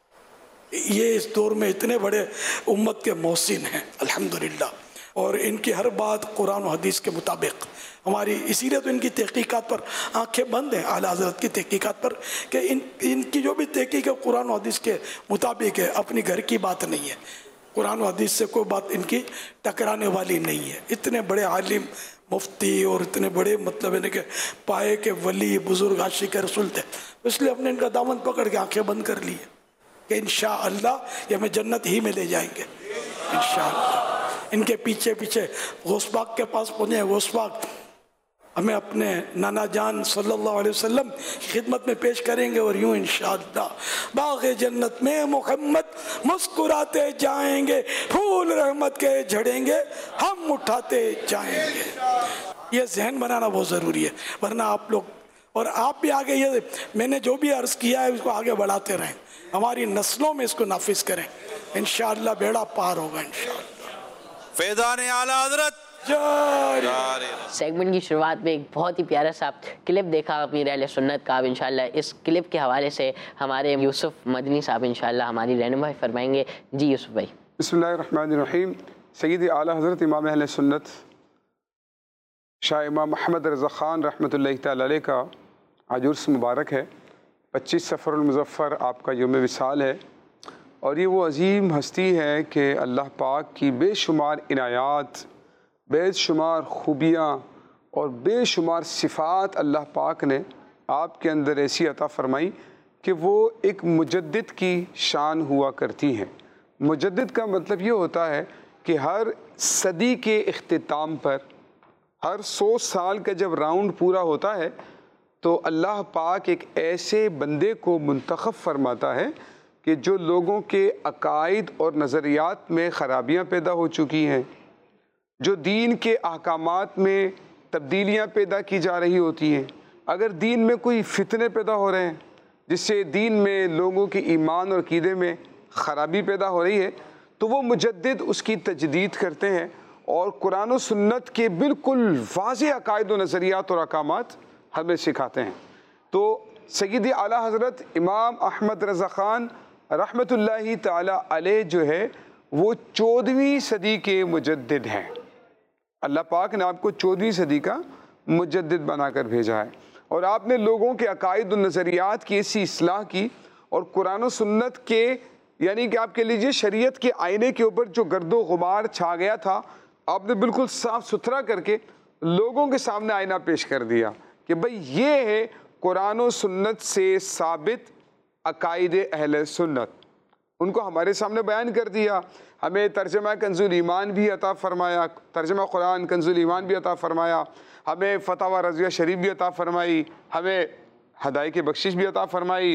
ये इस दौर में इतने बड़े उम्मत के मोहसिन हैं अल्हम्दुलिल्लाह, और इनकी हर बात कुरान और हदीस के मुताबिक हमारी, इसीलिए तो इनकी तहक़ीक़ात पर आंखें बंद हैं आला हज़रत की तहक़ीक़ात पर, कि इन इनकी जो भी तहक़ीक़ है कुरान और हदीस के मुताबिक है, अपनी घर की बात नहीं है। कुरान और हदीस से कोई बात इनकी टकराने वाली नहीं है। इतने बड़े आलिम मुफ्ती और इतने बड़े मतलब इन्हें के पाए के वली बुज़ुर्ग आशिक़ रसूल थे, इसलिए हमने इनका दामन पकड़ के आंखें बंद कर ली है कि इंशाअल्लाह ये हमें जन्नत ही में ले जाएंगे इंशाअल्लाह। इनके पीछे पीछे गौसबाग के पास पहुँचे, गौसबाग हमें अपने नाना जान सल्लल्लाहु अलैहि वसल्लम की खिदमत में पेश करेंगे, और यूँ इंशाअल्लाह बाग़े जन्नत में मोहम्मद मुस्कुराते जाएंगे, फूल रहमत के झड़ेंगे, हम उठाते जाएंगे। ये जहन बनाना बहुत ज़रूरी है, वरना आप लोग और आप भी आगे, ये मैंने जो भी अर्ज़ किया है उसको आगे बढ़ाते रहें, हमारी नस्लों में इसको नाफिज करें, इंशाअल्लाह बेड़ा पार होगा इंशाअल्लाह। फैज़ान आला हज़रत। सेगमेंट की शुरुआत में एक बहुत ही प्यारा सा क्लिप देखा अपनी अहले सुन्नत का। अब इंशाल्लाह इस क्लिप के हवाले से हमारे यूसुफ मदनी साहब इंशाल्लाह हमारी रहनुमाई फरमाएंगे। जी यूसुफ भाई। बिस्मिल्लाहिर्रहमानिर्रहीम। सय्यद आला हज़रत इमाम अहले सुन्नत शाह इमाम अहमद रज़ा ख़ान रहमतुल्लाहि तआला अलैह का आज उर्स मुबारक है। पच्चीस सफ़रुल मुज़फ़्फ़र आपका यौम विसाल है, और ये वो अजीम हस्ती है कि अल्लाह पाक की बेशुमार इनायात, बेशुमार खूबियाँ और बेशुमार सिफ़ात अल्लाह पाक ने आपके अंदर ऐसी अता फ़रमाई कि वो एक मुजद्दिद की शान हुआ करती हैं। मुजद्दिद का मतलब ये होता है कि हर सदी के इख्तिताम पर, हर सौ साल का जब राउंड पूरा होता है तो अल्लाह पाक एक ऐसे बंदे को मुंतखब फरमाता है कि जो लोगों के अकायद और नज़रियात में ख़राबियाँ पैदा हो चुकी हैं, जो दीन के अहकामात में तब्दीलियाँ पैदा की जा रही होती हैं, अगर दीन में कोई फितने पैदा हो रहे हैं जिससे दीन में लोगों के ईमान और अक़ीदे में ख़राबी पैदा हो रही है, तो वो मुजद्दिद उसकी तजदीद करते हैं और कुरान और सुन्नत के बिल्कुल वाज़ेह अकायद और नज़रियात और अहकामात हमें सिखाते हैं। तो सय्यद आला हज़रत इमाम अहमद रज़ा ख़ान रहमतुल्लाहि तआला अलैह जो है वो चौदहवीं सदी के मुजद्दिद हैं। अल्लाह पाक ने आपको चौदहवीं सदी का मुजद्दिद बनाकर भेजा है और आपने लोगों के अकायद और नज़रियात की ऐसी इस्लाह की और कुरान और सुन्नत के यानी कि आप कह लीजिए शरीयत के आईने के ऊपर जो गर्दो गुबार छा गया था आपने बिल्कुल साफ सुथरा करके लोगों के सामने आईना पेश कर दिया कि भाई ये है कुरान और सुन्नत से साबित अकायद अहले सुन्नत। उनको हमारे सामने बयान कर दिया। हमें तर्जमा कंजुल ईमान भी अता फरमाया, तर्जमा कुरान कंजुल ईमान भी अता फरमाया, हमें फतवा रज़िया शरीफ भी अता फरमाई, हमें हदायत की बख्शिश भी अता फरमाई,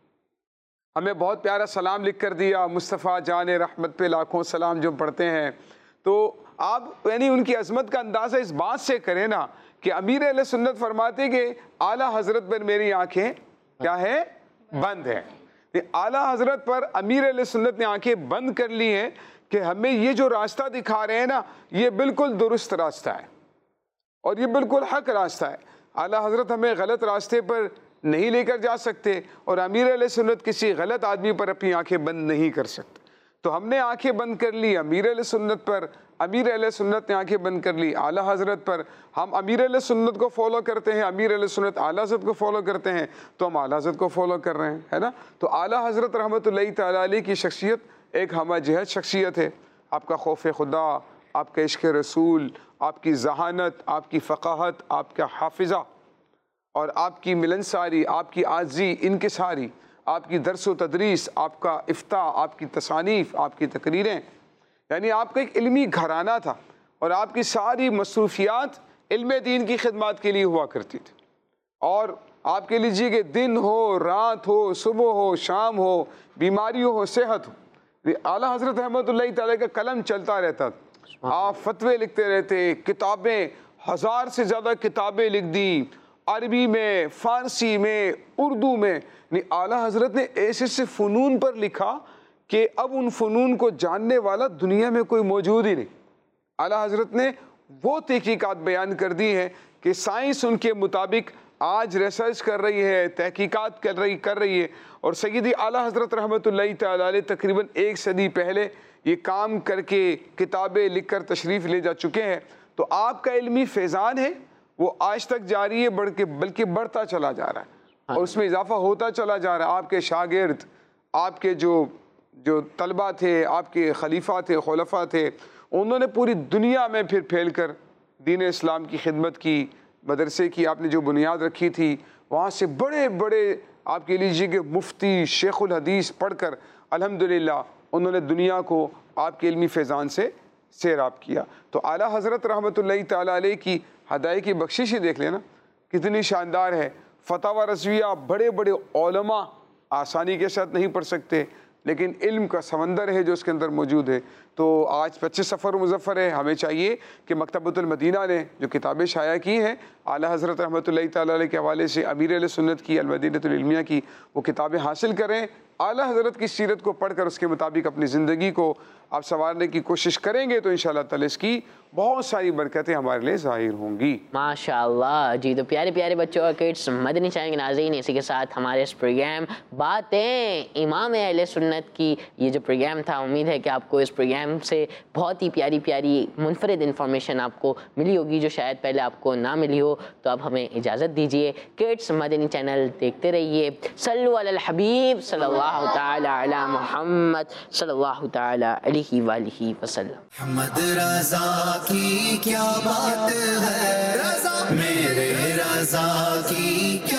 हमें बहुत प्यारा सलाम लिख कर दिया, मुस्तफ़ा जान रहमत पे लाखों सलाम जो पढ़ते हैं। तो आप यानी उनकी अज़मत का अंदाज़ा इस बात से करें ना कि अमीर अहले सुन्नत फरमाते कि आला हज़रत पर मेरी आँखें क्या है, बंद है। आला हज़रत पर अमीर अहले सुन्नत ने आँखें बंद कर ली हैं कि हमें ये जो रास्ता दिखा रहे हैं ना ये बिल्कुल दुरुस्त रास्ता है और ये बिल्कुल हक रास्ता है। आला हज़रत हमें गलत रास्ते पर नहीं लेकर जा सकते और अमीर अहले सुन्नत किसी गलत आदमी पर अपनी आंखें बंद नहीं कर सकते। तो हमने आंखें बंद कर ली अमीर अहले सुन्नत पर, अमीर अहले सुन्नत ने आंखें बंद कर ली आला हज़रत पर। हम अमीर अहले सुन्नत को फॉलो करते हैं, अमीर अहले सुन्नत आला हज़रत को फॉलो करते हैं, तो हम आला हज़रत को फॉलो कर रहे हैं, है ना। तो आला हज़रत रहमतुल्लाहि तआला अलैह की शख्सियत एक हम जहद शख्सियत है। आपका खौफ खुदा, आपका इश्क़ रसूल, आपकी जहानत, आपकी फ़क़ाहत, आपका हाफिज़ा और आपकी मिलनसारी, आपकी आजी इनकिसारी, आपकी दर्स व तदरीस, आपका इफ्ता, आपकी तसानीफ़, आपकी तकरीरें, यानी आपका एक इल्मी घराना था और आपकी सारी मसरूफियात इल्म दीन की खिदमत के लिए हुआ करती थी। और आप कह लीजिए कि दिन हो, रात हो, सुबह हो, शाम हो, बीमारी हो, सेहत हो, आला हज़रत रहमतुल्लाहि तआला का कलम चलता रहता था। आप फतवे लिखते रहते, किताबें हज़ार से ज़्यादा किताबें लिख दी, अरबी में, फ़ारसी में, उर्दू में। नहीं, आला हज़रत ने ऐसे ऐसे फ़नून पर लिखा कि अब उन फ़नून को जानने वाला दुनिया में कोई मौजूद ही नहीं। आला हज़रत ने वो तहकीकात बयान कर दी हैं कि साइंस उनके मुताबिक आज रिसर्च कर रही है, तहकीकात कर रही कर रही है और सय्यदी आला हज़रत रहमतुल्लाहि तआला अलैह तकरीबन एक सदी पहले ये काम करके किताबें लिख कर तशरीफ़ ले जा चुके हैं। तो आपका इल्मी फैज़ान है वो आज तक जारी है, बढ़ के बल्कि बढ़ता चला जा रहा है और उसमें इजाफा होता चला जा रहा है। आपके शागिर्द, आपके जो जो तलबा थे, आपके खलीफा थे, खुलफा थे, उन्होंने पूरी दुनिया में फिर फैल कर दीन इस्लाम की खिदमत की, मदरसे की आपने जो बुनियाद रखी थी, वहाँ से बड़े बड़े आप कह लीजिए कि मुफ्ती, शेखुल हदीस पढ़कर अल्हम्दुलिल्लाह उन्होंने दुनिया को आपके इल्मी फैज़ान से सैराब किया। तो आला हज़रत रहमतुल्लाहि तआला अलैह की हदायत की बख्शिश ही देख लेना कितनी शानदार है। फतवा रज़विया बड़े बड़े उलमा आसानी के साथ नहीं पढ़ सकते, लेकिन इल्म का समंदर है जो उसके अंदर मौजूद है। तो आज पच्चीस सफ़र मुज़फ़्फ़र है, हमें चाहिए कि मकतबतुल मदीना ने जो किताबें शाया की हैं आला हज़रत रहमतुल्लाहि तआला अलैह के हवाले से, अमीर अहले सुन्नत की, अल मदीनतुल इल्मिया की, वो किताबें हासिल करें। आला हज़रत की सीरत को पढ़कर उसके मुताबिक अपनी ज़िंदगी को आप संवारने की कोशिश करेंगे तो इंशाअल्लाह ताला इसकी बहुत सारी बरकतें हमारे लिए ज़ाहिर होंगी। माशाअल्लाह जी। तो प्यारे प्यारे बच्चों और किड्स, मदनी चैनल के नाज़रीन, इसी के साथ हमारे इस प्रोग्राम बातें इमाम अहले सुन्नत की ये जो प्रोग्राम था, उम्मीद है कि आपको इस प्रोग्राम से बहुत ही प्यारी प्यारी मुनफरिद इन्फॉर्मेशन आपको मिली होगी जो शायद पहले आपको ना मिली हो। तो अब हमें इजाज़त दीजिए। किड्स मदनी चैनल देखते रहिए। सल्लु अलल हबीब सल्लल्लाहु तआला अला मुहम्मद सल्लल्लाहु तआला अलैहि वालिहि वसल्लम। मोहम्मद रज़ा की क्या बात है, रज़ा मेरे रज़ा की क्या